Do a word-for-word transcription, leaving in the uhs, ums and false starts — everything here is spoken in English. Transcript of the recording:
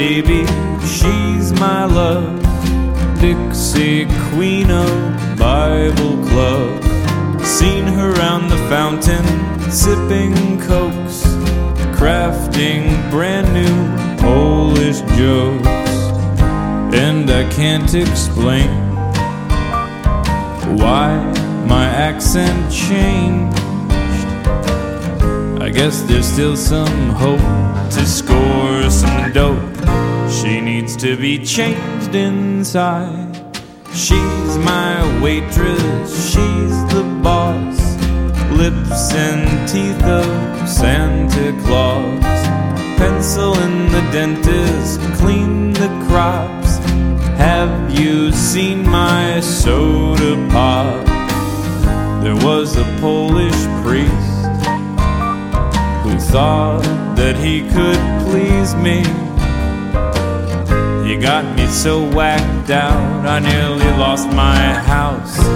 baby, she's my love. Dixie Queen of Bible Club. Seen her round the fountain, sipping cokes, crafting brand new Polish jokes. And I can't explain why my accent changed. I guess there's still some hope to score some dope. She needs to be changed inside. She's my waitress, she's the boss. Lips and teeth of Santa Claus. Pencil in the dentist, clean the crops. Have you seen my soda pop? There was a Polish priest who thought that he could please me. You got me so whacked out, I nearly lost my house.